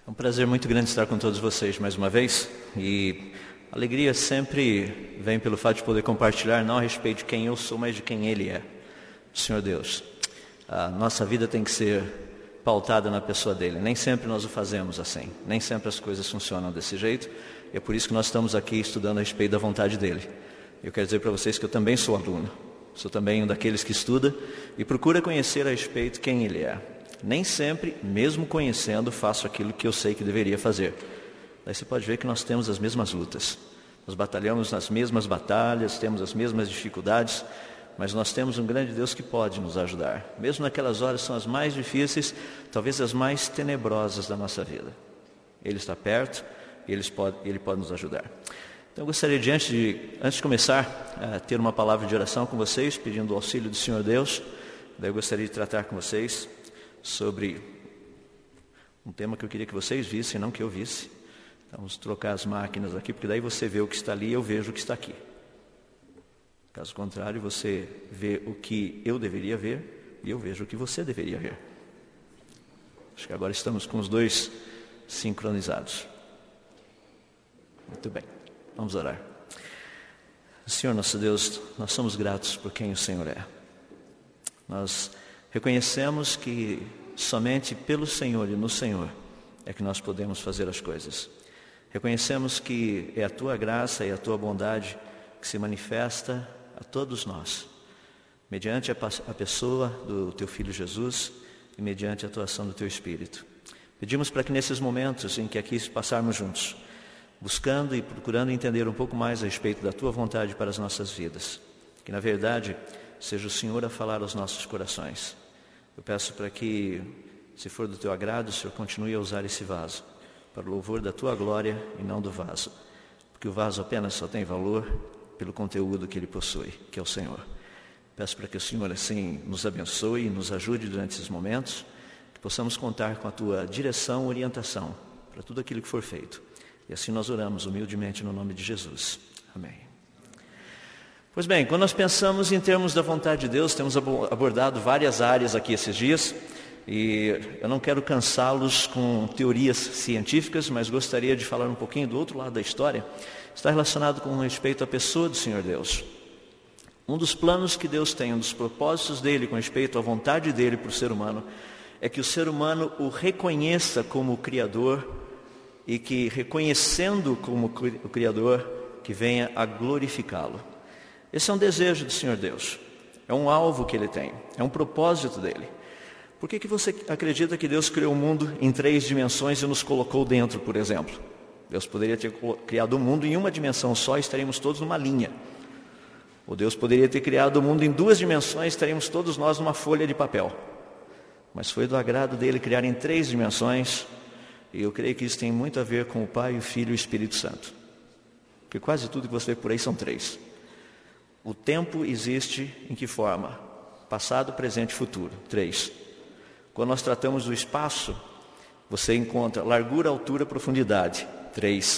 É um prazer muito grande estar com todos vocês mais uma vez, e a alegria sempre vem pelo fato de poder compartilhar não a respeito de quem eu sou, mas de quem Ele é, o Senhor Deus. A nossa vida tem que ser pautada na pessoa dEle. Nem sempre nós o fazemos assim, nem sempre as coisas funcionam desse jeito, e é por isso que nós estamos aqui estudando a respeito da vontade dEle. Eu quero dizer para vocês que eu também sou aluno, sou também um daqueles que estuda e procura conhecer a respeito de quem Ele é. Nem sempre, mesmo conhecendo, faço aquilo que eu sei que deveria fazer. Daí você pode ver que nós temos as mesmas lutas. Nós batalhamos nas mesmas batalhas, temos as mesmas dificuldades, mas nós temos um grande Deus que pode nos ajudar. Mesmo naquelas horas que são as mais difíceis, talvez as mais tenebrosas da nossa vida. Ele está perto e Ele pode nos ajudar. Então eu gostaria antes de começar, a ter uma palavra de oração com vocês, pedindo o auxílio do Senhor Deus. Daí eu gostaria de tratar com vocês sobre um tema que eu queria que vocês vissem, não que eu visse. Então, vamos trocar as máquinas aqui, porque daí você vê o que está ali e eu vejo o que está aqui. Caso contrário, você vê o que eu deveria ver e eu vejo o que você deveria ver. Acho que agora estamos com os dois sincronizados. Muito bem, vamos orar. Senhor nosso Deus, nós somos gratos por quem o Senhor é. Nós reconhecemos que somente pelo Senhor e no Senhor é que nós podemos fazer as coisas. Reconhecemos que é a Tua graça e a Tua bondade que se manifesta a todos nós, mediante a pessoa do Teu Filho Jesus e mediante a atuação do Teu Espírito. Pedimos para que nesses momentos em que aqui passarmos juntos, buscando e procurando entender um pouco mais a respeito da Tua vontade para as nossas vidas, que na verdade seja o Senhor a falar aos nossos corações. Eu peço para que, se for do Teu agrado, o Senhor continue a usar esse vaso para o louvor da Tua glória e não do vaso, porque o vaso apenas só tem valor pelo conteúdo que ele possui, que é o Senhor. Peço para que o Senhor assim nos abençoe e nos ajude durante esses momentos, que possamos contar com a Tua direção e orientação para tudo aquilo que for feito. E assim nós oramos humildemente no nome de Jesus. Amém. Pois bem, quando nós pensamos em termos da vontade de Deus, temos abordado várias áreas aqui esses dias, e eu não quero cansá-los com teorias científicas, mas gostaria de falar um pouquinho do outro lado da história. Está relacionado com respeito à pessoa do Senhor Deus. Um dos planos que Deus tem, um dos propósitos dele com respeito à vontade dele para o ser humano, é que o ser humano o reconheça como o Criador, e que, reconhecendo como o Criador, que venha a glorificá-lo. Esse é um desejo do Senhor Deus, é um alvo que Ele tem, é um propósito dEle. Por que você acredita que Deus criou o mundo em 3 dimensões e nos colocou dentro, por exemplo? Deus poderia ter criado o mundo em uma dimensão só e estaríamos todos numa linha. Ou Deus poderia ter criado o mundo em 2 dimensões e estaríamos todos nós numa folha de papel. Mas foi do agrado dEle criar em 3 dimensões, e eu creio que isso tem muito a ver com o Pai, o Filho e o Espírito Santo. Porque quase tudo que você vê por aí são 3. O tempo existe em que forma? Passado, presente e futuro. 3. Quando nós tratamos do espaço, você encontra largura, altura, profundidade. 3.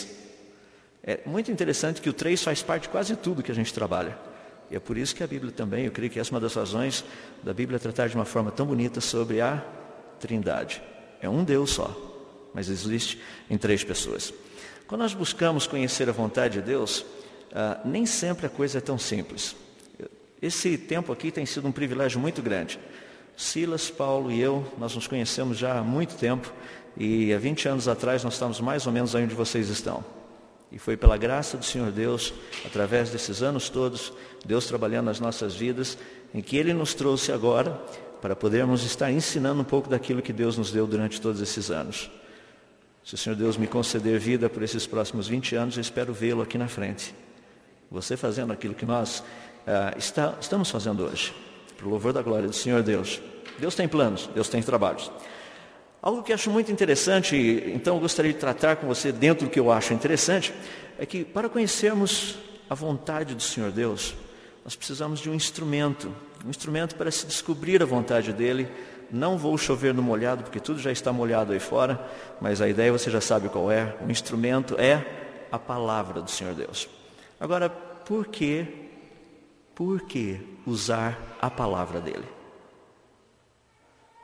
É muito interessante que o 3 faz parte de quase tudo que a gente trabalha. E é por isso que a Bíblia também, eu creio que essa é uma das razões da Bíblia tratar de uma forma tão bonita sobre a Trindade. É um Deus só, mas existe em 3 pessoas. Quando nós buscamos conhecer a vontade de Deus, nem sempre a coisa é tão simples. Esse tempo aqui tem sido um privilégio muito grande. Silas, Paulo e eu, nós nos conhecemos já há muito tempo, e há 20 anos atrás nós estávamos mais ou menos aí onde vocês estão. E foi pela graça do Senhor Deus, através desses anos todos, Deus trabalhando nas nossas vidas, em que Ele nos trouxe agora para podermos estar ensinando um pouco daquilo que Deus nos deu durante todos esses anos. Se o Senhor Deus me conceder vida por esses próximos 20 anos, eu espero vê-lo aqui na frente. Você fazendo aquilo que nós estamos fazendo hoje, para o louvor da glória do Senhor Deus. Deus tem planos, Deus tem trabalhos. Algo que acho muito interessante, então eu gostaria de tratar com você dentro do que eu acho interessante, é que para conhecermos a vontade do Senhor Deus, nós precisamos de um instrumento para se descobrir a vontade dEle. Não vou chover no molhado, porque tudo já está molhado aí fora, mas a ideia você já sabe qual é. O instrumento é a palavra do Senhor Deus. Agora, por que usar a palavra dEle?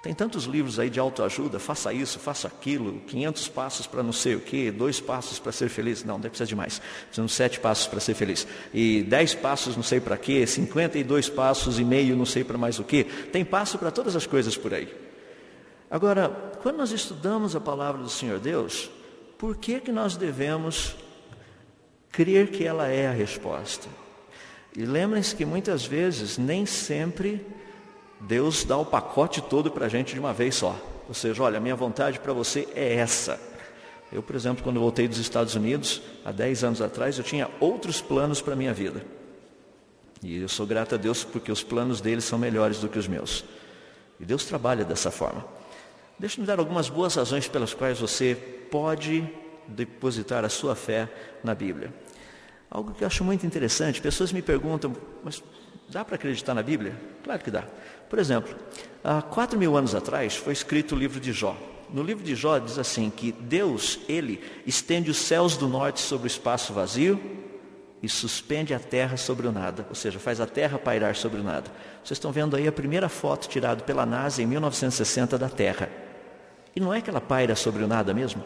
Tem tantos livros aí de autoajuda, faça isso, faça aquilo, 500 passos para não sei o quê, 2 passos para ser feliz. Não, deve precisar de mais. Precisam 7 passos para ser feliz. E 10 passos não sei para quê, 52 passos e meio não sei para mais o quê. Tem passo para todas as coisas por aí. Agora, quando nós estudamos a palavra do Senhor Deus, por que nós devemos crer que ela é a resposta? E lembrem-se que muitas vezes, nem sempre, Deus dá o pacote todo para a gente de uma vez só. Ou seja, olha, a minha vontade para você é essa. Eu, por exemplo, quando voltei dos Estados Unidos, há 10 anos atrás, eu tinha outros planos para a minha vida. E eu sou grato a Deus porque os planos dele são melhores do que os meus. E Deus trabalha dessa forma. Deixa-me dar algumas boas razões pelas quais você pode depositar a sua fé na Bíblia. Algo que eu acho muito interessante, pessoas me perguntam, mas dá para acreditar na Bíblia? Claro que dá. Por exemplo, há 4.000 anos atrás foi escrito o livro de Jó. No livro de Jó diz assim, que Deus, Ele estende os céus do norte sobre o espaço vazio e suspende a terra sobre o nada. Ou seja, faz a terra pairar sobre o nada. Vocês estão vendo aí a primeira foto tirada pela NASA em 1960 da Terra. E não é que ela paira sobre o nada mesmo?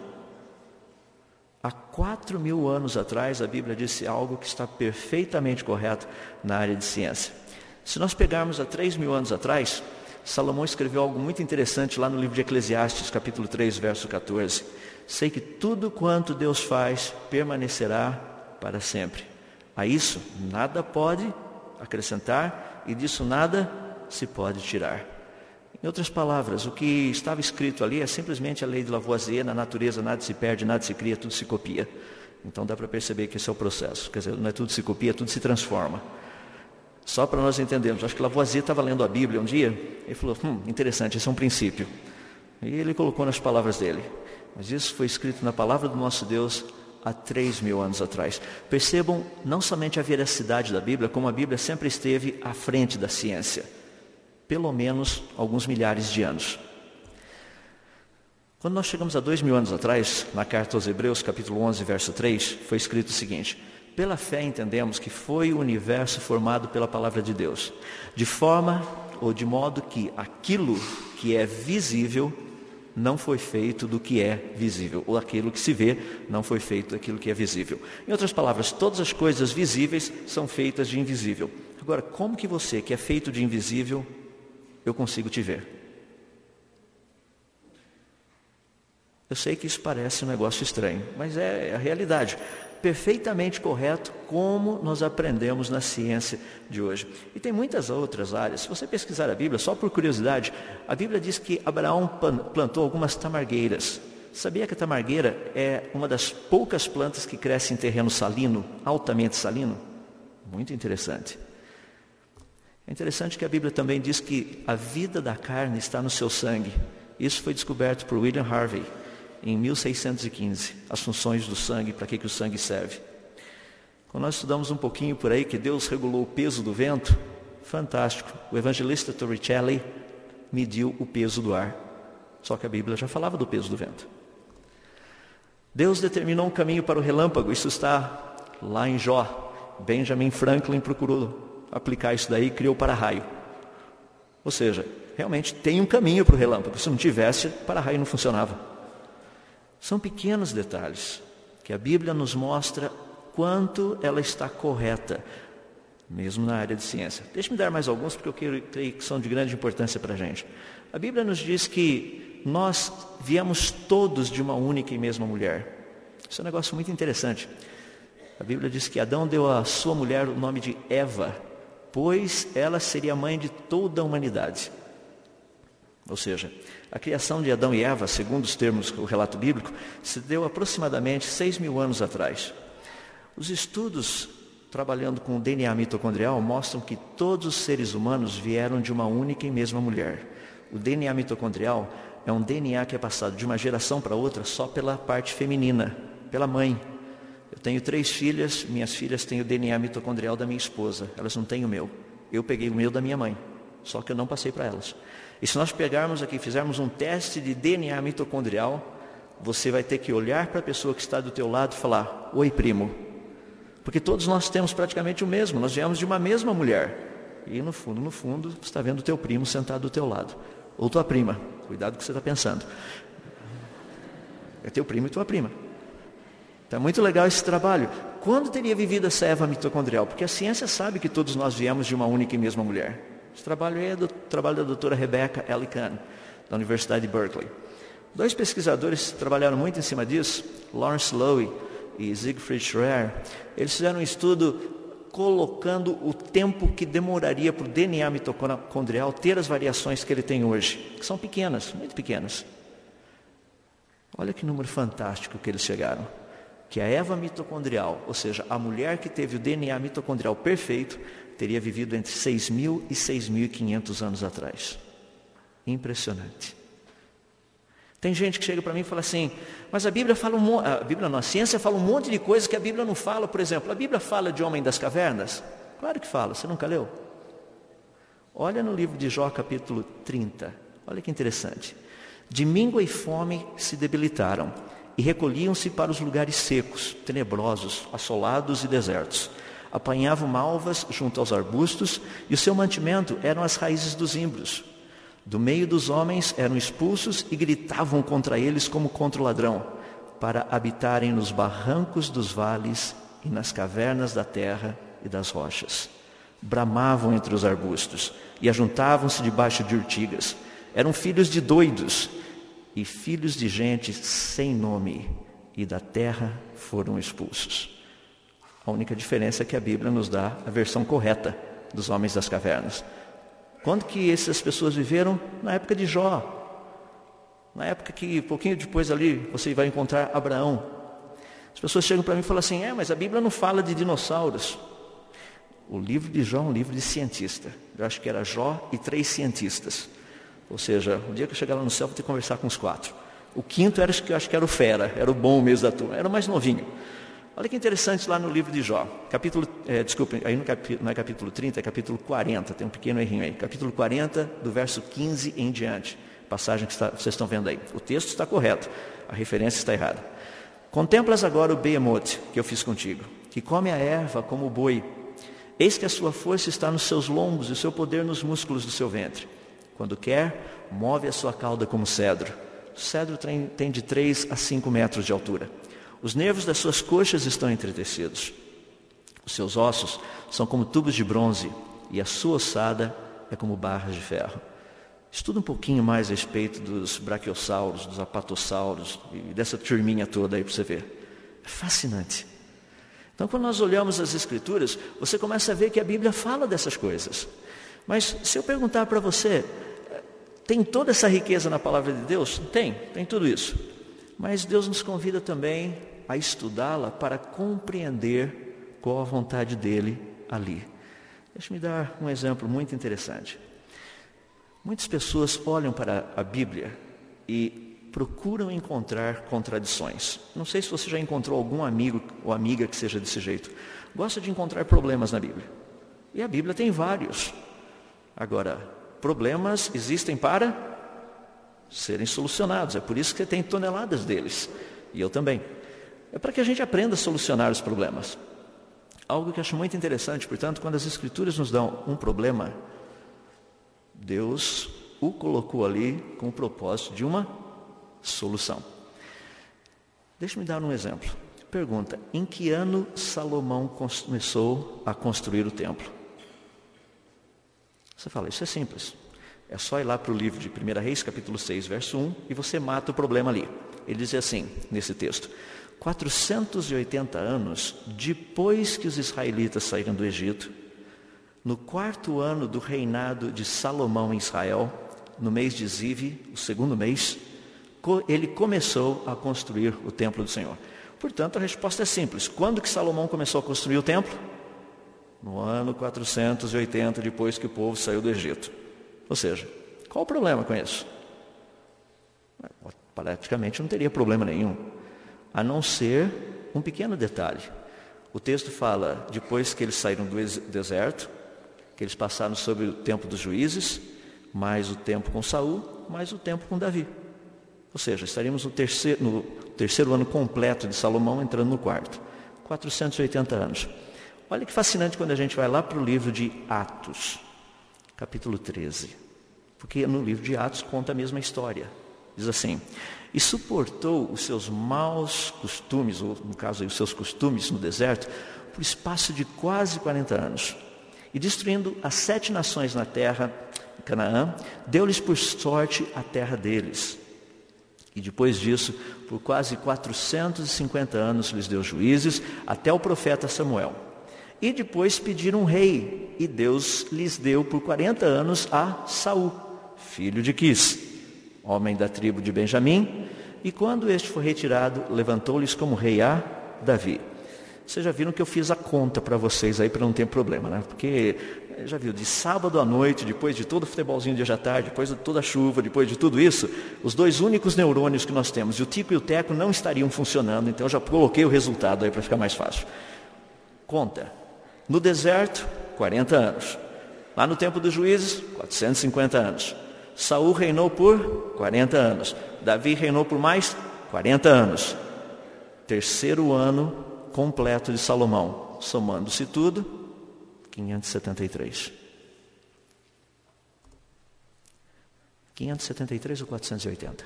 Há 4.000 anos atrás, a Bíblia disse algo que está perfeitamente correto na área de ciência. Se nós pegarmos há 3.000 anos atrás, Salomão escreveu algo muito interessante lá no livro de Eclesiastes, capítulo 3, verso 14. Sei que tudo quanto Deus faz permanecerá para sempre. A isso nada pode acrescentar e disso nada se pode tirar. Em outras palavras, o que estava escrito ali é simplesmente a lei de Lavoisier: na natureza nada se perde, nada se cria, tudo se copia. Então dá para perceber que esse é o processo. Quer dizer, não é tudo se copia, tudo se transforma. Só para nós entendermos, acho que Lavoisier estava lendo a Bíblia um dia, e falou, interessante, esse é um princípio. E ele colocou nas palavras dele. Mas isso foi escrito na palavra do nosso Deus há 3.000 anos atrás. Percebam não somente a veracidade da Bíblia, como a Bíblia sempre esteve à frente da ciência. Pelo menos alguns milhares de anos. Quando nós chegamos a 2.000 anos atrás, na carta aos Hebreus, capítulo 11, verso 3, foi escrito o seguinte: pela fé entendemos que foi o universo formado pela palavra de Deus, de forma ou de modo que aquilo que é visível não foi feito do que é visível, ou aquilo que se vê não foi feito daquilo que é visível. Em outras palavras, todas as coisas visíveis são feitas de invisível. Agora, como que você, que é feito de invisível, eu consigo te ver? Eu sei que isso parece um negócio estranho, mas é a realidade. Perfeitamente correto, como nós aprendemos na ciência de hoje. E tem muitas outras áreas. Se você pesquisar a Bíblia, só por curiosidade, a Bíblia diz que Abraão plantou algumas tamargueiras. Sabia que a tamargueira é uma das poucas plantas que cresce em terreno salino, altamente salino? Muito interessante. É interessante que a Bíblia também diz que a vida da carne está no seu sangue. Isso foi descoberto por William Harvey em 1615, as funções do sangue, para que o sangue serve. Quando nós estudamos um pouquinho por aí que Deus regulou o peso do vento, fantástico. O evangelista Torricelli mediu o peso do ar. Só que a Bíblia já falava do peso do vento. Deus determinou um caminho para o relâmpago. Isso está lá em Jó. Benjamin Franklin procurou aplicar isso daí e criou o para-raio. Ou seja, realmente tem um caminho para o relâmpago. Se não tivesse, para-raio não funcionava. São pequenos detalhes que a Bíblia nos mostra quanto ela está correta, mesmo na área de ciência. Deixe-me dar mais alguns, porque eu creio que são de grande importância para a gente. A Bíblia nos diz que nós viemos todos de uma única e mesma mulher. Isso é um negócio muito interessante. A Bíblia diz que Adão deu à sua mulher o nome de Eva, pois ela seria a mãe de toda a humanidade. Ou seja, a criação de Adão e Eva, segundo os termos do relato bíblico, se deu aproximadamente 6.000 anos atrás. Os estudos trabalhando com o DNA mitocondrial mostram que todos os seres humanos vieram de uma única e mesma mulher. O DNA mitocondrial é um DNA que é passado de uma geração para outra só pela parte feminina, pela mãe. Eu tenho 3 filhas, minhas filhas têm o DNA mitocondrial da minha esposa, elas não têm o meu. Eu peguei o meu da minha mãe, só que eu não passei para elas. E se nós pegarmos aqui, fizermos um teste de DNA mitocondrial, você vai ter que olhar para a pessoa que está do teu lado e falar, oi primo. Porque todos nós temos praticamente o mesmo, nós viemos de uma mesma mulher. E no fundo, você está vendo o teu primo sentado do teu lado. ou tua prima. Cuidado com o que você está pensando. É teu primo e tua prima. Então é muito legal esse trabalho. Quando teria vivido essa Eva mitocondrial? Porque a ciência sabe que todos nós viemos de uma única e mesma mulher. Esse trabalho é do trabalho da doutora Rebecca Ellicott, da Universidade de Berkeley. 2 pesquisadores trabalharam muito em cima disso, Lawrence Lowy e Siegfried Schreier. Eles fizeram um estudo colocando o tempo que demoraria para o DNA mitocondrial ter as variações que ele tem hoje, que são pequenas, muito pequenas. Olha que número fantástico que eles chegaram. Que a Eva mitocondrial, ou seja, a mulher que teve o DNA mitocondrial perfeito, teria vivido entre 6.000 e 6.500 anos atrás. Impressionante. Tem gente que chega para mim e fala assim, mas a Bíblia fala a ciência fala um monte de coisas que a Bíblia não fala. Por exemplo, a Bíblia fala de homem das cavernas? Claro que fala, você nunca leu? Olha no livro de Jó, capítulo 30, olha que interessante. De míngua e fome se debilitaram e recolhiam-se para os lugares secos, tenebrosos, assolados e desertos. Apanhavam malvas junto aos arbustos e o seu mantimento eram as raízes dos zimbros. Do meio dos homens eram expulsos e gritavam contra eles como contra o ladrão, para habitarem nos barrancos dos vales e nas cavernas da terra e das rochas. Bramavam entre os arbustos e ajuntavam-se debaixo de urtigas. Eram filhos de doidos e filhos de gente sem nome, e da terra foram expulsos. A única diferença é que a Bíblia nos dá a versão correta dos homens das cavernas. Quando que essas pessoas viveram? Na época de Jó. Na época que, pouquinho depois ali, você vai encontrar Abraão. As pessoas chegam para mim e falam assim, mas a Bíblia não fala de dinossauros. O livro de Jó é um livro de cientista. Eu acho que era Jó e 3 cientistas. Ou seja, o dia que eu chegar lá no céu, vou ter que conversar com os 4. O quinto era, que eu acho que era o fera, era o bom mesmo da turma, era o mais novinho. Olha que interessante lá no livro de Jó, aí não é capítulo 30, é capítulo 40, tem um pequeno errinho aí. Capítulo 40, do verso 15 em diante, passagem que vocês estão vendo aí. O texto está correto, a referência está errada. Contemplas agora o behemote que eu fiz contigo, que come a erva como o boi. Eis que a sua força está nos seus lombos e o seu poder nos músculos do seu ventre. Quando quer, move a sua cauda como cedro. O cedro tem de 3 a 5 metros de altura. Os nervos das suas coxas estão entretecidos. Os seus ossos são como tubos de bronze e a sua ossada é como barras de ferro. Estuda um pouquinho mais a respeito dos braquiossauros, dos apatossauros e dessa turminha toda aí para você ver. É fascinante. Então, quando nós olhamos as Escrituras, você começa a ver que a Bíblia fala dessas coisas. Mas se eu perguntar para você, tem toda essa riqueza na palavra de Deus? Tem tudo isso. Mas Deus nos convida também a estudá-la para compreender qual a vontade dEle ali. Deixa-me dar um exemplo muito interessante. Muitas pessoas olham para a Bíblia e procuram encontrar contradições. Não sei se você já encontrou algum amigo ou amiga que seja desse jeito. Gosta de encontrar problemas na Bíblia. E a Bíblia tem vários. Agora, problemas existem para serem solucionados. É por isso que tem toneladas deles. E eu também. É para que a gente aprenda a solucionar os problemas. Algo que eu acho muito interessante, portanto, quando as Escrituras nos dão um problema, Deus o colocou ali com o propósito de uma solução. Deixa-me dar um exemplo. Pergunta, em que ano Salomão começou a construir o templo? Você fala, isso é simples. É só ir lá para o livro de 1 Reis, capítulo 6, verso 1, e você mata o problema ali. Ele diz assim, nesse texto, 480 anos depois que os israelitas saíram do Egito, no 4º ano do reinado de Salomão em Israel, no mês de Ziv, o 2º mês, ele começou a construir o templo do Senhor. Portanto, a resposta é simples. Quando que Salomão começou a construir o templo? No ano 480, depois que o povo saiu do Egito. Ou seja, qual o problema com isso? Praticamente não teria problema nenhum, a não ser um pequeno detalhe. O texto fala, depois que eles saíram do deserto, que eles passaram sobre o tempo dos juízes, mais o tempo com Saul, mais o tempo com Davi. Ou seja, estaríamos no terceiro ano completo de Salomão, entrando no 4º. 480 anos. Olha que fascinante quando a gente vai lá para o livro de Atos, capítulo 13. Porque no livro de Atos conta a mesma história. Diz assim: e suportou os seus maus costumes, ou no caso aí, os seus costumes no deserto, por espaço de quase 40 anos. E destruindo as 7 nações na terra, Canaã, deu-lhes por sorte a terra deles. E depois disso, por quase 450 anos lhes deu juízes, até o profeta Samuel. E depois pediram um rei, e Deus lhes deu por 40 anos a Saul, filho de Quis, homem da tribo de Benjamim, e quando este foi retirado, levantou-lhes como rei a Davi. Vocês já viram que eu fiz a conta para vocês aí, para não ter problema, né? Porque, já viu, de sábado à noite, depois de todo o futebolzinho de hoje à tarde, depois de toda a chuva, depois de tudo isso, os 2 únicos neurônios que nós temos, o tico e o teco, não estariam funcionando, então eu já coloquei o resultado aí para ficar mais fácil. Conta. No deserto, 40 anos. Lá no tempo dos juízes, 450 anos. Saul reinou por 40 anos. Davi reinou por mais 40 anos. 3º ano completo de Salomão. Somando-se tudo, 573. 573 ou 480?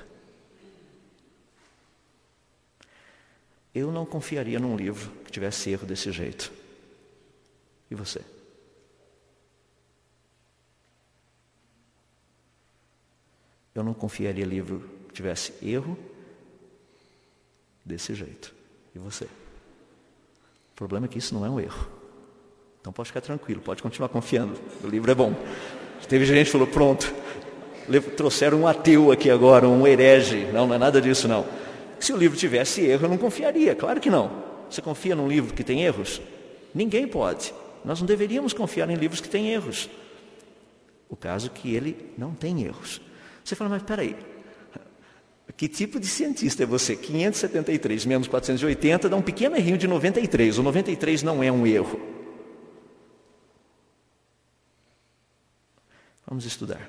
Eu não confiaria num livro que tivesse erro desse jeito. E você? Eu não confiaria em livro que tivesse erro desse jeito. E você? O problema é que isso não é um erro. Então pode ficar tranquilo, pode continuar confiando. O livro é bom. Teve gente que falou, pronto, trouxeram um ateu aqui agora, um herege. Não é nada disso não. Se o livro tivesse erro, eu não confiaria. Claro que não. Você confia num livro que tem erros? Ninguém pode. Nós não deveríamos confiar em livros que têm erros. O caso é que ele não tem erros. Você fala, mas peraí, que tipo de cientista é você? 573 menos 480 dá um pequeno errinho de 93. O 93 não é um erro. Vamos estudar.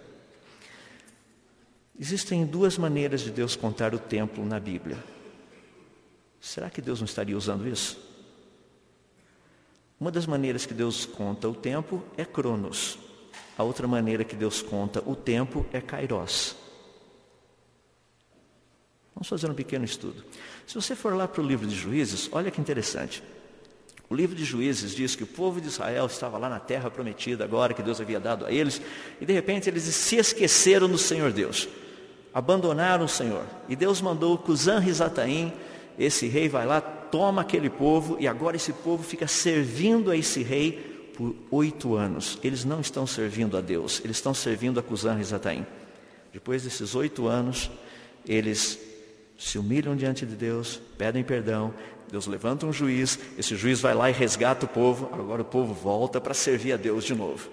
Existem 2 maneiras de Deus contar o tempo na Bíblia. Será que Deus não estaria usando isso? Uma das maneiras que Deus conta o tempo é Cronos. A outra maneira que Deus conta o tempo é Kairos. Vamos fazer um pequeno estudo. Se você for lá para o livro de Juízes, olha que interessante. O livro de Juízes diz que o povo de Israel estava lá na terra prometida agora, que Deus havia dado a eles, e de repente eles se esqueceram do Senhor Deus. Abandonaram o Senhor. E Deus mandou Cusã-Risataim, esse rei vai lá, toma aquele povo, e agora esse povo fica servindo a esse rei por 8 anos. Eles não estão servindo a Deus, eles estão servindo a Cusã-Risataim. Depois desses 8 anos, eles se humilham diante de Deus, pedem perdão, Deus levanta um juiz, esse juiz vai lá e resgata o povo, agora o povo volta para servir a Deus de novo.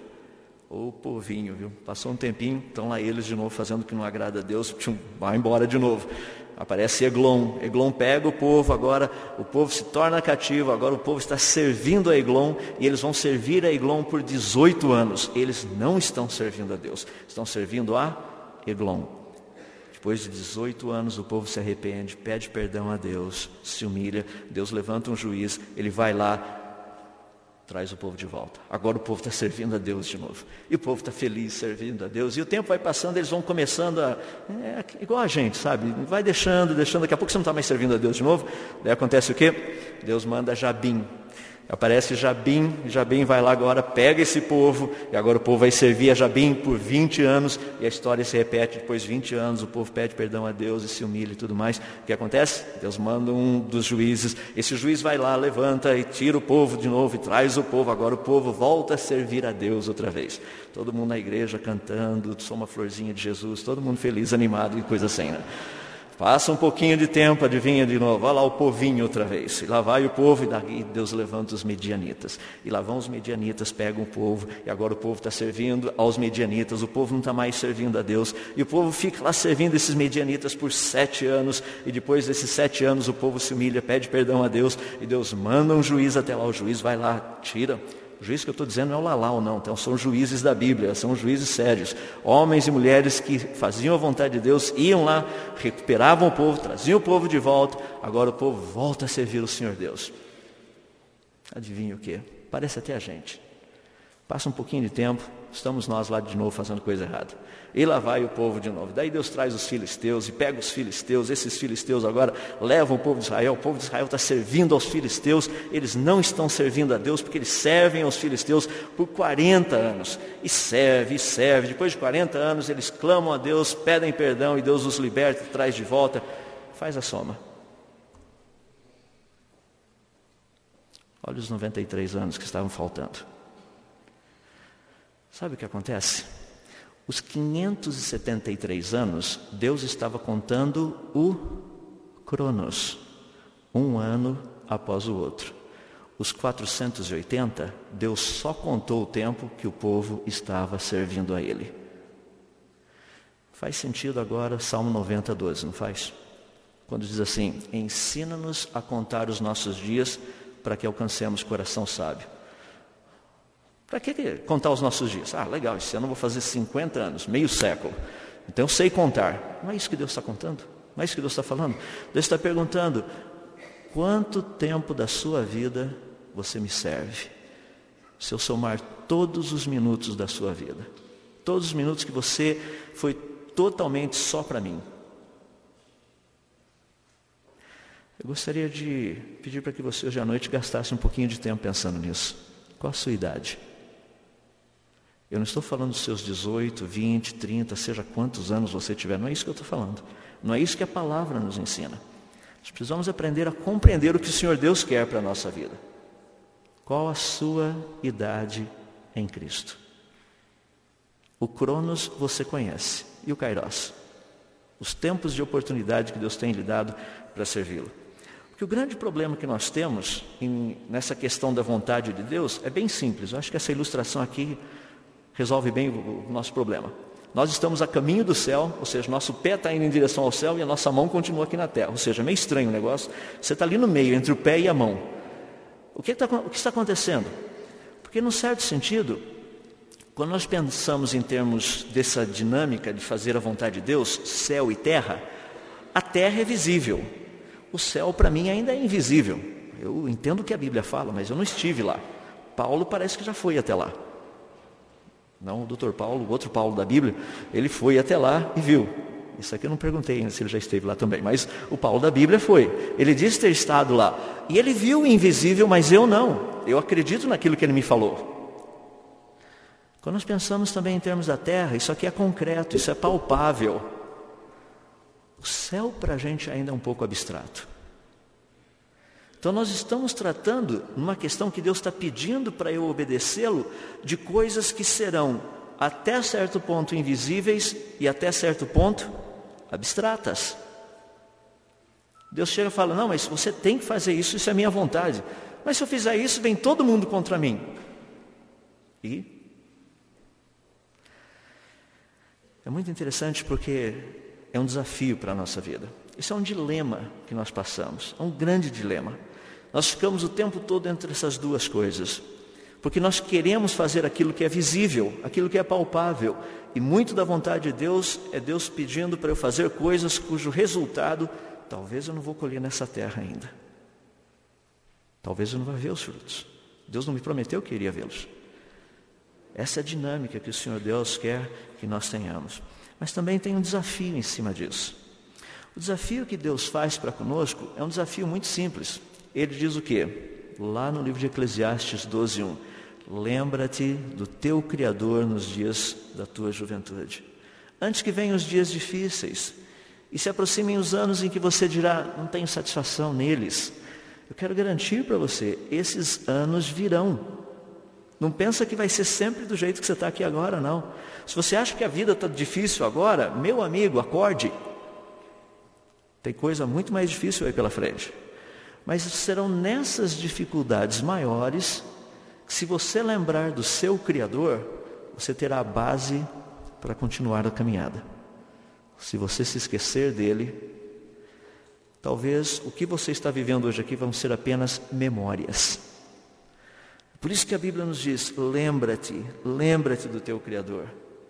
Ô povinho, viu? Passou um tempinho, estão lá eles de novo fazendo o que não agrada a Deus, vai embora de novo. Aparece Eglon, Eglon pega o povo, agora o povo se torna cativo, agora o povo está servindo a Eglon, e eles vão servir a Eglon por 18 anos. Eles não estão servindo a Deus, estão servindo a Eglon. Depois de 18 anos o povo se arrepende, pede perdão a Deus, se humilha, Deus levanta um juiz, ele vai lá, traz o povo de volta. Agora o povo está servindo a Deus de novo. E o povo está feliz servindo a Deus. E o tempo vai passando, eles vão começando a... igual a gente, sabe? Vai deixando. Daqui a pouco você não está mais servindo a Deus de novo. Daí acontece o quê? Deus manda Jabim. Aparece Jabim. Jabim vai lá agora, pega esse povo. E agora o povo vai servir a Jabim por 20 anos. E a história se repete. Depois de 20 anos, o povo pede perdão a Deus e se humilha e tudo mais. O que acontece? Deus manda um dos juízes. Esse juiz vai lá, levanta e tira o povo de novo e traz o povo. Agora o povo volta a servir a Deus outra vez. Todo mundo na igreja cantando, sou uma florzinha de Jesus. Todo mundo feliz, animado e coisa assim, né? Passa um pouquinho de tempo, adivinha de novo, olha lá o povinho outra vez. E lá vai o povo, e daí Deus levanta os medianitas. E lá vão os medianitas, pegam o povo, e agora o povo está servindo aos medianitas. O povo não está mais servindo a Deus. E o povo fica lá servindo esses medianitas por 7 anos. E depois desses 7 anos o povo se humilha, pede perdão a Deus. E Deus manda um juiz até lá. O juiz vai lá, tira. O juiz que eu estou dizendo não é o Lalau, não. Então, são juízes da Bíblia, são juízes sérios. Homens e mulheres que faziam a vontade de Deus, iam lá, recuperavam o povo, traziam o povo de volta. Agora o povo volta a servir o Senhor Deus. Adivinha o quê? Parece até a gente. Passa um pouquinho de tempo, estamos nós lá de novo fazendo coisa errada. E lá vai o povo de novo. Daí Deus traz os filisteus e pega os filisteus. Esses filisteus agora levam o povo de Israel. O povo de Israel está servindo aos filisteus. Eles não estão servindo a Deus porque eles servem aos filisteus por 40 anos. E serve, e serve. Depois de 40 anos eles clamam a Deus, pedem perdão e Deus os liberta e traz de volta. Faz a soma. Olha os 93 anos que estavam faltando. Sabe o que acontece? Os 573 anos, Deus estava contando o Cronos, um ano após o outro. Os 480, Deus só contou o tempo que o povo estava servindo a Ele. Faz sentido agora Salmo 90, 12, não faz? Quando diz assim, ensina-nos a contar os nossos dias para que alcancemos coração sábio. Para que contar os nossos dias? Ah, legal, esse ano eu vou fazer 50 anos, meio século. Então eu sei contar. Não é isso que Deus está contando? Não é isso que Deus está falando? Deus está perguntando, quanto tempo da sua vida você me serve? Se eu somar todos os minutos da sua vida, todos os minutos que você foi totalmente só para mim. Eu gostaria de pedir para que você hoje à noite gastasse um pouquinho de tempo pensando nisso. Qual a sua idade? Eu não estou falando dos seus 18, 20, 30, seja quantos anos você tiver. Não é isso que eu estou falando. Não é isso que a palavra nos ensina. Nós precisamos aprender a compreender o que o Senhor Deus quer para a nossa vida. Qual a sua idade em Cristo? O Cronos você conhece. E o Kairos? Os tempos de oportunidade que Deus tem lhe dado para servi-lo. Porque o grande problema que nós temos nessa questão da vontade de Deus é bem simples. Eu acho que essa ilustração aqui resolve bem o nosso problema. Nós estamos a caminho do céu, ou seja, nosso pé está indo em direção ao céu e a nossa mão continua aqui na terra. Ou seja, é meio estranho o negócio. Você está ali no meio, entre o pé e a mão. O que está acontecendo? Porque, num certo sentido, quando nós pensamos em termos dessa dinâmica de fazer a vontade de Deus, céu e terra, a terra é visível. O céu, para mim, ainda é invisível. Eu entendo o que a Bíblia fala, mas eu não estive lá. Paulo parece que já foi até lá. Não o doutor Paulo, o outro Paulo da Bíblia, ele foi até lá e viu. Isso aqui eu não perguntei ainda se ele já esteve lá também, mas o Paulo da Bíblia foi. Ele disse ter estado lá. E ele viu o invisível, mas eu não. Eu acredito naquilo que ele me falou. Quando nós pensamos também em termos da terra, isso aqui é concreto, isso é palpável. O céu para a gente ainda é um pouco abstrato. Então nós estamos tratando, numa questão que Deus está pedindo para eu obedecê-lo, de coisas que serão até certo ponto invisíveis e até certo ponto abstratas. Deus chega e fala, não, mas você tem que fazer isso, isso é minha vontade. Mas se eu fizer isso, vem todo mundo contra mim. E é muito interessante porque é um desafio para a nossa vida. Isso é um dilema que nós passamos, é um grande dilema. Nós ficamos o tempo todo entre essas duas coisas, porque nós queremos fazer aquilo que é visível, aquilo que é palpável, e muito da vontade de Deus é Deus pedindo para eu fazer coisas cujo resultado, talvez eu não vou colher nessa terra ainda. Talvez eu não vá ver os frutos. Deus não me prometeu que iria vê-los. Essa é a dinâmica que o Senhor Deus quer que nós tenhamos. Mas também tem um desafio em cima disso. O desafio que Deus faz para conosco é um desafio muito simples. Ele diz o quê? Lá no livro de Eclesiastes 12:1. Lembra-te do teu Criador nos dias da tua juventude. Antes que venham os dias difíceis e se aproximem os anos em que você dirá, não tenho satisfação neles. Eu quero garantir para você, esses anos virão. Não pensa que vai ser sempre do jeito que você está aqui agora, não. Se você acha que a vida está difícil agora, meu amigo, acorde. Tem coisa muito mais difícil aí pela frente. Mas serão nessas dificuldades maiores que, se você lembrar do seu Criador, você terá a base para continuar a caminhada. Se você se esquecer dele, talvez o que você está vivendo hoje aqui vão ser apenas memórias. Por isso que a Bíblia nos diz, lembra-te do teu Criador.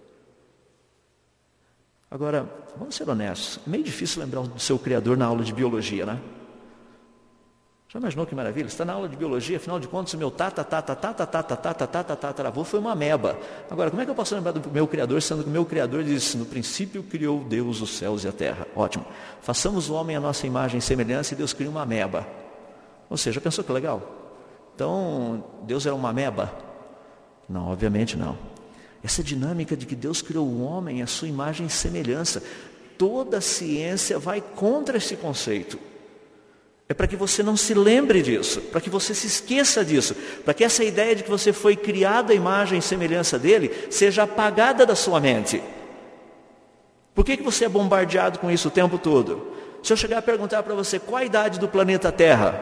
Agora, vamos ser honestos, é meio difícil lembrar do seu Criador na aula de biologia, né? Já imaginou que maravilha? Você está na aula de biologia, afinal de contas, o meu tataravô foi uma ameba. Agora, como é que eu posso lembrar do meu Criador, sendo que o meu Criador disse, no princípio criou Deus os céus e a terra? Ótimo. Façamos o homem à nossa imagem e semelhança e Deus cria uma ameba. Ou seja, pensou que legal? Então, Deus era uma ameba? Não, obviamente não. Essa dinâmica de que Deus criou o homem à sua imagem e semelhança, toda a ciência vai contra esse conceito. É para que você não se lembre disso, para que você se esqueça disso, para que essa ideia de que você foi criado à imagem e semelhança dele seja apagada da sua mente. Por que você é bombardeado com isso o tempo todo? Se eu chegar a perguntar para você qual a idade do planeta Terra,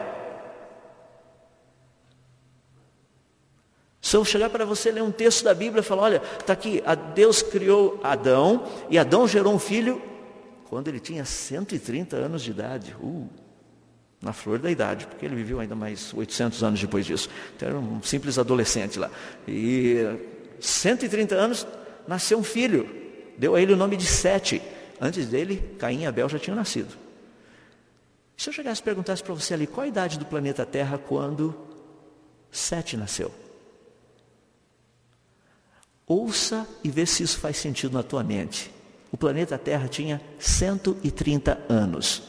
se eu chegar para você ler um texto da Bíblia e falar, olha, está aqui, Deus criou Adão, e Adão gerou um filho quando ele tinha 130 anos de idade. Na flor da idade, porque ele viveu ainda mais 800 anos depois disso. Então era um simples adolescente lá. E 130 anos, nasceu um filho. Deu a ele o nome de Sete. Antes dele, Caim e Abel já tinham nascido. Se eu chegasse e perguntasse para você ali, qual a idade do planeta Terra quando Sete nasceu? Ouça e vê se isso faz sentido na tua mente. O planeta Terra tinha 130 anos.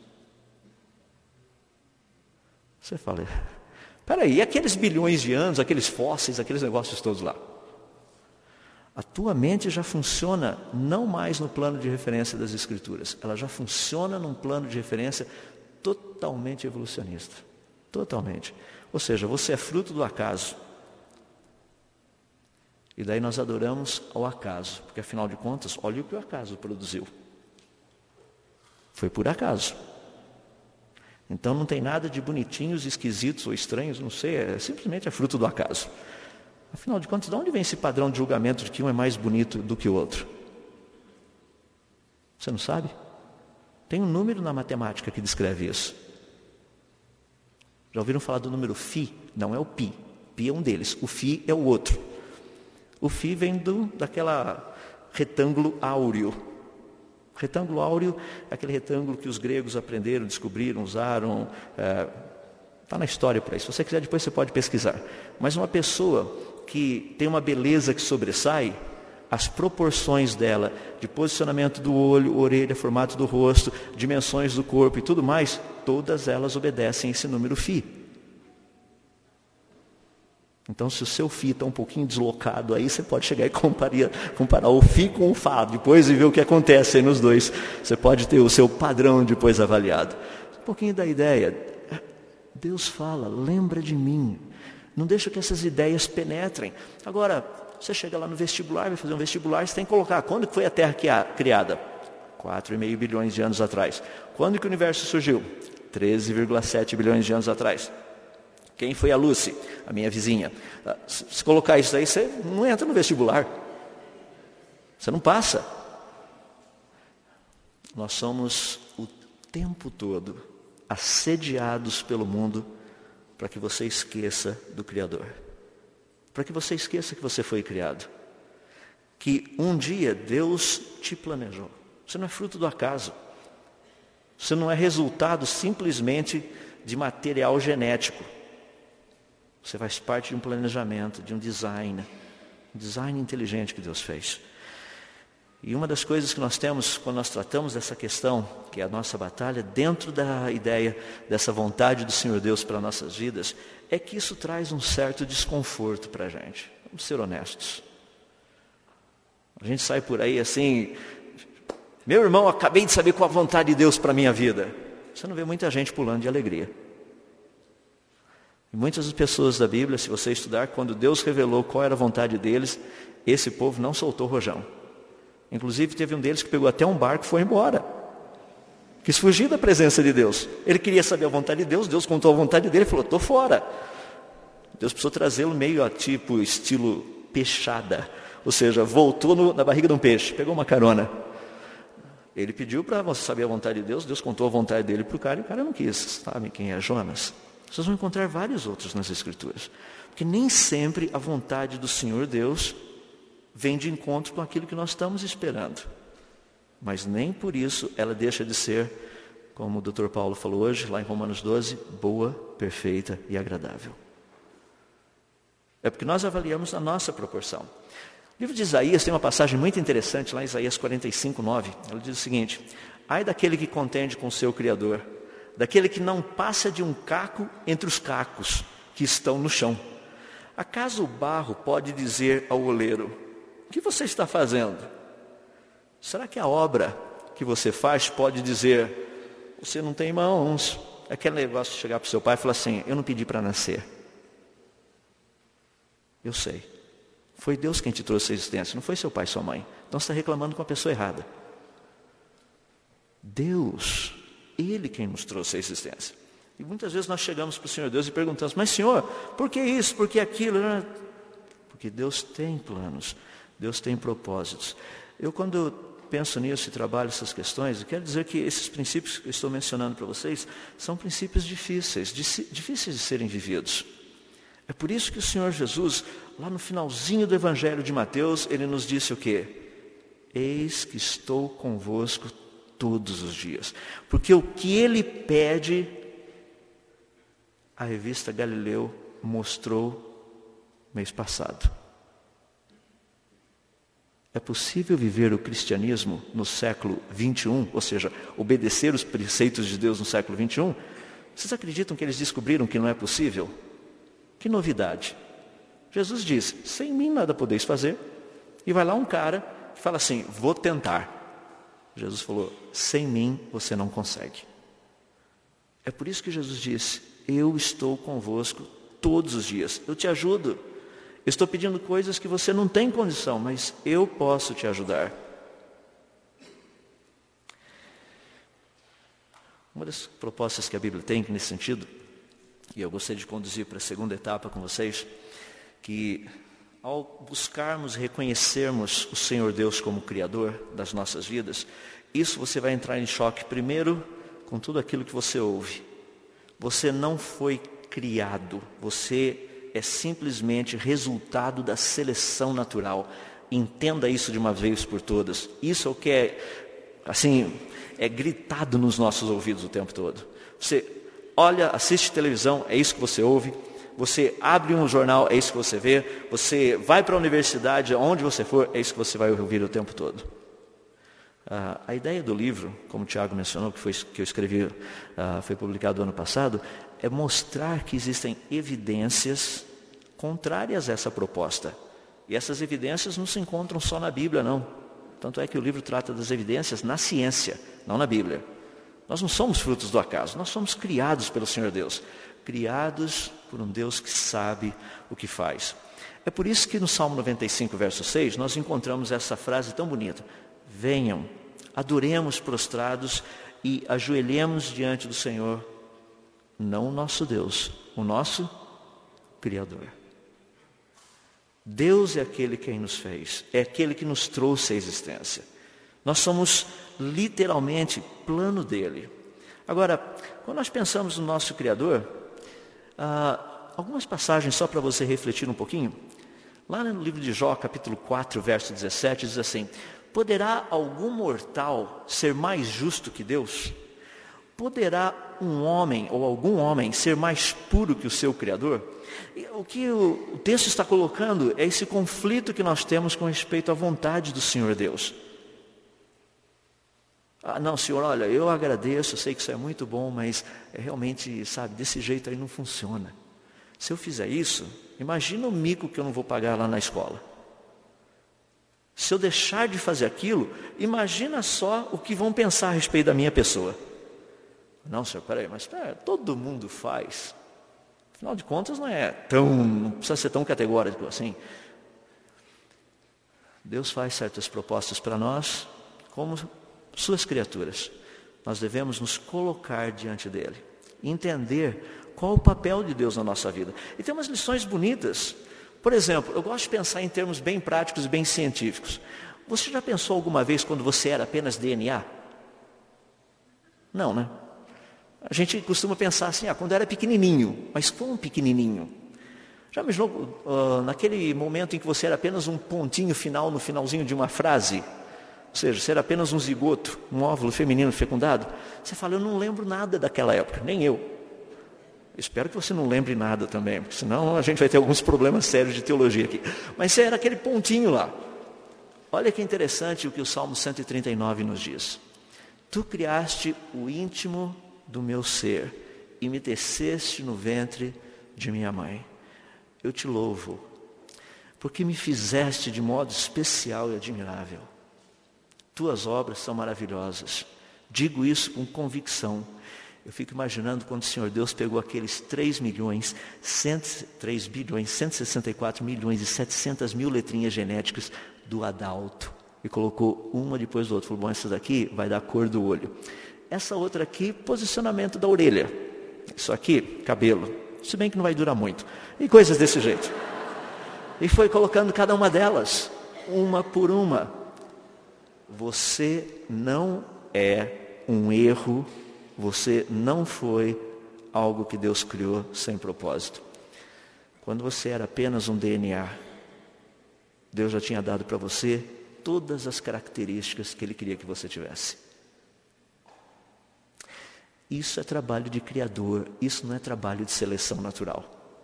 Você fala, peraí, e aqueles bilhões de anos, aqueles fósseis, aqueles negócios todos lá? A tua mente já funciona não mais no plano de referência das Escrituras. Ela já funciona num plano de referência totalmente evolucionista. Totalmente. Ou seja, você é fruto do acaso. E daí nós adoramos ao acaso. Porque afinal de contas, olha o que o acaso produziu. Foi por acaso. Então não tem nada de bonitinhos, esquisitos ou estranhos, não sei, simplesmente é fruto do acaso. Afinal de contas, de onde vem esse padrão de julgamento de que um é mais bonito do que o outro? Você não sabe? Tem um número na matemática que descreve isso. Já ouviram falar do número φ? Não é o π. Π é um deles, o φ é o outro. O φ vem daquela retângulo áureo. Retângulo áureo é aquele retângulo que os gregos aprenderam, descobriram, usaram. Está na história por aí. Se você quiser, depois você pode pesquisar. Mas uma pessoa que tem uma beleza que sobressai, as proporções dela, de posicionamento do olho, orelha, formato do rosto, dimensões do corpo e tudo mais, todas elas obedecem esse número φ. Então, se o seu φ está um pouquinho deslocado aí, você pode chegar e comparar o φ com o Fá, depois e ver o que acontece aí nos dois. Você pode ter o seu padrão depois avaliado. Um pouquinho da ideia. Deus fala, lembra de mim. Não deixa que essas ideias penetrem. Agora, você chega lá no vestibular, vai fazer um vestibular, você tem que colocar, quando foi a Terra criada? 4,5 bilhões de anos atrás. Quando que o universo surgiu? 13,7 bilhões de anos atrás. Quem foi a Lucy? A minha vizinha. Se colocar isso aí, você não entra no vestibular. Você não passa. Nós somos o tempo todo assediados pelo mundo para que você esqueça do Criador. Para que você esqueça que você foi criado. Que um dia Deus te planejou. Você não é fruto do acaso. Você não é resultado simplesmente de material genético. Você faz parte de um planejamento, de um design inteligente que Deus fez. E uma das coisas que nós temos quando nós tratamos dessa questão, que é a nossa batalha, dentro da ideia dessa vontade do Senhor Deus para nossas vidas, é que isso traz um certo desconforto para a gente. Vamos ser honestos. A gente sai por aí assim, meu irmão, acabei de saber qual a vontade de Deus para a minha vida. Você não vê muita gente pulando de alegria. E muitas pessoas da Bíblia, se você estudar, quando Deus revelou qual era a vontade deles, esse povo não soltou o rojão. Inclusive teve um deles que pegou até um barco e foi embora. Quis fugir da presença de Deus. Ele queria saber a vontade de Deus, Deus contou a vontade dele e falou, estou fora. Deus precisou trazê-lo meio a tipo, estilo peixada. Ou seja, voltou na barriga de um peixe, pegou uma carona. Ele pediu para você saber a vontade de Deus, Deus contou a vontade dele para o cara e o cara não quis. Sabe quem é Jonas? Vocês vão encontrar vários outros nas Escrituras. Porque nem sempre a vontade do Senhor Deus vem de encontro com aquilo que nós estamos esperando. Mas nem por isso ela deixa de ser como o Dr. Paulo falou hoje, lá em Romanos 12, boa, perfeita e agradável. É porque nós avaliamos a nossa proporção. O livro de Isaías tem uma passagem muito interessante, lá em Isaías 45, 9. Ela diz o seguinte: ai daquele que contende com o seu Criador, daquele que não passa de um caco entre os cacos que estão no chão. Acaso o barro pode dizer ao oleiro: o que você está fazendo? Será que a obra que você faz pode dizer: você não tem mãos? É aquele negócio de chegar para o seu pai e falar assim: eu não pedi para nascer. Eu sei. Foi Deus quem te trouxe a existência, não foi seu pai e sua mãe. Então você está reclamando com a pessoa errada. Deus, Ele quem nos trouxe a existência. E muitas vezes nós chegamos para o Senhor Deus e perguntamos: mas Senhor, por que isso, por que aquilo? Porque Deus tem planos, Deus tem propósitos. Eu quando penso nisso e trabalho essas questões, eu quero dizer que esses princípios que eu estou mencionando para vocês são princípios difíceis de serem vividos. É por isso que o Senhor Jesus, lá no finalzinho do Evangelho de Mateus, Ele nos disse o quê? Eis que estou convosco todos os dias. Porque o que Ele pede, a revista Galileu mostrou mês passado. É possível viver o cristianismo no século 21, ou seja, obedecer os preceitos de Deus no século 21? Vocês acreditam que eles descobriram que não é possível? Que novidade. Jesus disse: sem mim nada podeis fazer. E vai lá um cara que fala assim: vou tentar. Jesus falou: sem mim você não consegue. É por isso que Jesus disse: eu estou convosco todos os dias. Eu te ajudo. Eu estou pedindo coisas que você não tem condição, mas eu posso te ajudar. Uma das propostas que a Bíblia tem nesse sentido, e eu gostaria de conduzir para a segunda etapa com vocês, que ao buscarmos e reconhecermos o Senhor Deus como Criador das nossas vidas, isso você vai entrar em choque primeiro com tudo aquilo que você ouve. Você não foi criado, você é simplesmente resultado da seleção natural. Entenda isso de uma vez por todas. Isso é o que é gritado nos nossos ouvidos o tempo todo. Você olha, assiste televisão, é isso que você ouve. Você abre um jornal, é isso que você vê. Você vai para a universidade, onde você for, é isso que você vai ouvir o tempo todo. A ideia do livro, como o Tiago mencionou, que eu escrevi, foi publicado ano passado, é mostrar que existem evidências contrárias a essa proposta. E essas evidências não se encontram só na Bíblia, não. Tanto é que o livro trata das evidências na ciência, não na Bíblia. Nós não somos frutos do acaso, nós somos criados pelo Senhor Deus. Criados por um Deus que sabe o que faz. É por isso que no Salmo 95, verso 6, nós encontramos essa frase tão bonita: venham, adoremos prostrados e ajoelhemos diante do Senhor, não o nosso Deus, o nosso Criador. Deus é aquele quem nos fez, é aquele que nos trouxe à existência. Nós somos literalmente plano dele. Agora, quando nós pensamos no nosso Criador, algumas passagens só para você refletir um pouquinho. Lá no livro de Jó, capítulo 4, verso 17, diz assim: poderá algum mortal ser mais justo que Deus? Poderá um homem ou algum homem ser mais puro que o seu Criador? E o que o texto está colocando é esse conflito que nós temos com respeito à vontade do Senhor Deus. Não, Senhor, olha, eu agradeço, eu sei que isso é muito bom, mas realmente, sabe, desse jeito aí não funciona. Se eu fizer isso, imagina o mico que eu não vou pagar lá na escola. Se eu deixar de fazer aquilo, imagina só o que vão pensar a respeito da minha pessoa. Não, Senhor, peraí, mas todo mundo faz. Afinal de contas, não precisa ser tão categórico assim. Deus faz certas propostas para nós, como suas criaturas. Nós devemos nos colocar diante dele, entender qual o papel de Deus na nossa vida. E tem umas lições bonitas. Por exemplo, eu gosto de pensar em termos bem práticos e bem científicos. Você já pensou alguma vez quando você era apenas DNA? Não, né? A gente costuma pensar assim, quando era pequenininho, mas quão pequenininho? Já imaginou naquele momento em que você era apenas um pontinho final no finalzinho de uma frase? Ou seja, ser apenas um zigoto, um óvulo feminino fecundado. Você fala, eu não lembro nada daquela época, nem eu. Espero que você não lembre nada também, porque senão a gente vai ter alguns problemas sérios de teologia aqui. Mas era aquele pontinho lá. Olha que interessante o que o Salmo 139 nos diz. Tu criaste o íntimo do meu ser e me teceste no ventre de minha mãe. Eu te louvo, porque me fizeste de modo especial e admirável. Tuas obras são maravilhosas. Digo isso com convicção. Eu fico imaginando quando o Senhor Deus pegou aqueles 3 bilhões, 164 milhões e 700 mil letrinhas genéticas do Adalto e colocou uma depois do outro. Falou, bom, essa daqui vai dar a cor do olho. Essa outra aqui, posicionamento da orelha. Isso aqui, cabelo. Se bem que não vai durar muito. E coisas desse jeito. E foi colocando cada uma delas, uma por uma. Você não é um erro, você não foi algo que Deus criou sem propósito. Quando você era apenas um DNA, Deus já tinha dado para você todas as características que Ele queria que você tivesse. Isso é trabalho de Criador, isso não é trabalho de seleção natural.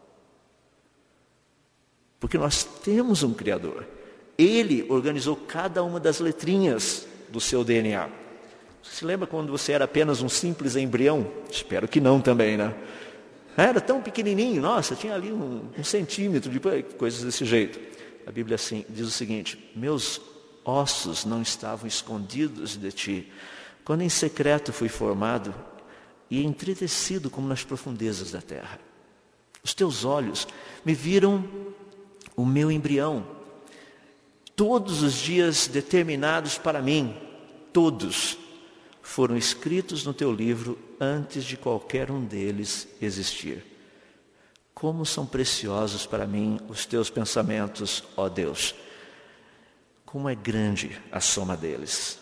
Porque nós temos um Criador. Ele organizou cada uma das letrinhas do seu DNA. Você se lembra quando você era apenas um simples embrião? Espero que não também, né? Era tão pequenininho, nossa, tinha ali um centímetro, de coisas desse jeito. A Bíblia diz o seguinte, meus ossos não estavam escondidos de ti, quando em secreto fui formado e entretecido como nas profundezas da terra. Os teus olhos me viram o meu embrião, todos os dias determinados para mim, todos foram escritos no teu livro antes de qualquer um deles existir. Como são preciosos para mim os teus pensamentos, ó Deus. Como é grande a soma deles.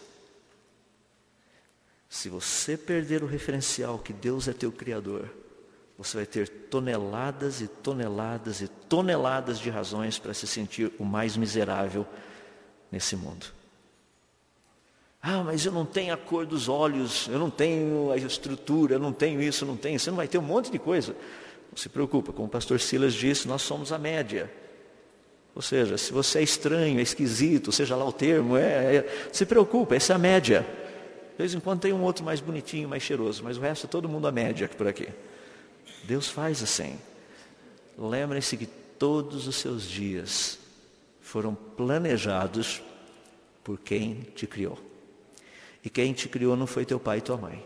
Se você perder o referencial que Deus é teu Criador, você vai ter toneladas e toneladas e toneladas de razões para se sentir o mais miserável nesse mundo. Ah, mas eu não tenho a cor dos olhos, eu não tenho a estrutura, eu não tenho isso, eu não tenho. Você não vai ter um monte de coisa. Não se preocupa, como o pastor Silas disse, nós somos a média. Ou seja, se você é estranho, é esquisito, seja lá o termo, não se preocupa, essa é a média. De vez em quando tem um outro mais bonitinho, mais cheiroso, mas o resto é todo mundo a média por aqui. Deus faz assim. Lembrem-se que todos os seus dias foram planejados por quem te criou. E quem te criou não foi teu pai e tua mãe.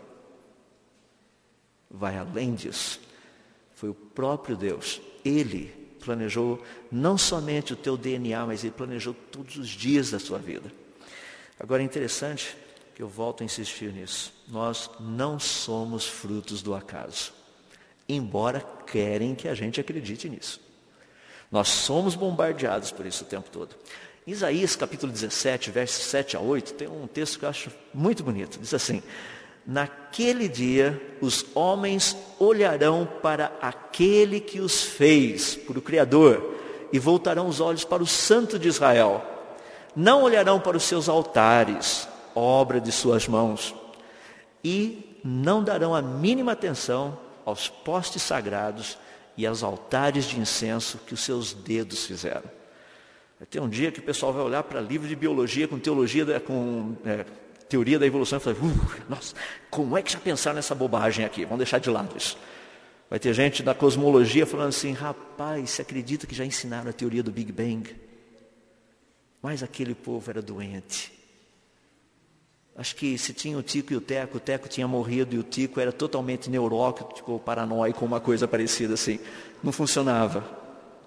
Vai além disso. Foi o próprio Deus. Ele planejou não somente o teu DNA, mas Ele planejou todos os dias da sua vida. Agora é interessante que eu volto a insistir nisso. Nós não somos frutos do acaso. Embora querem que a gente acredite nisso. Nós somos bombardeados por isso o tempo todo. Isaías capítulo 17, versos 7 a 8, tem um texto que eu acho muito bonito. Diz assim, naquele dia os homens olharão para aquele que os fez, por o Criador, e voltarão os olhos para o Santo de Israel. Não olharão para os seus altares, obra de suas mãos, e não darão a mínima atenção aos postes sagrados e aos altares de incenso que os seus dedos fizeram. Vai ter um dia que o pessoal vai olhar para livro de biologia com teoria da evolução e falar, nossa, como é que já pensaram nessa bobagem aqui? Vamos deixar de lado isso. Vai ter gente da cosmologia falando assim, rapaz, você acredita que já ensinaram a teoria do Big Bang? Mas aquele povo era doente. Acho que se tinha o Tico e o Teco tinha morrido e o Tico era totalmente neurótico ou paranoico, uma coisa parecida assim. Não funcionava.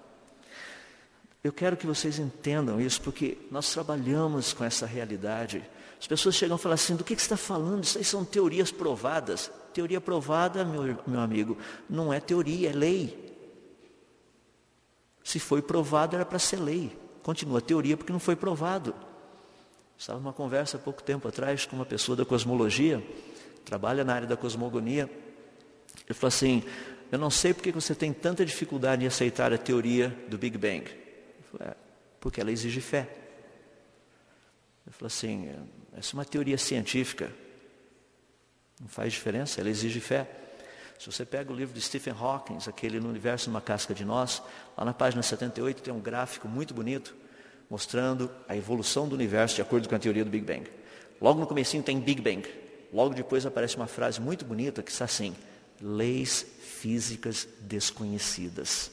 Eu quero que vocês entendam isso, porque nós trabalhamos com essa realidade. As pessoas chegam a falar assim, do que você está falando? Isso aí são teorias provadas. Teoria provada, meu amigo, não é teoria, é lei. Se foi provado, era para ser lei. Continua teoria porque não foi provado. Estava numa conversa há pouco tempo atrás com uma pessoa da cosmologia, trabalha na área da cosmogonia. Ele falou assim, eu não sei porque você tem tanta dificuldade em aceitar a teoria do Big Bang. Eu falei, porque ela exige fé. Ele falou assim, Essa é uma teoria científica. Não faz diferença, ela exige fé. Se você pega o livro de Stephen Hawking, aquele No Universo numa Casca de Nós, lá na página 78 tem um gráfico muito bonito, mostrando a evolução do universo de acordo com a teoria do Big Bang. Logo no comecinho tem Big Bang. Logo depois aparece uma frase muito bonita que está assim: leis físicas desconhecidas.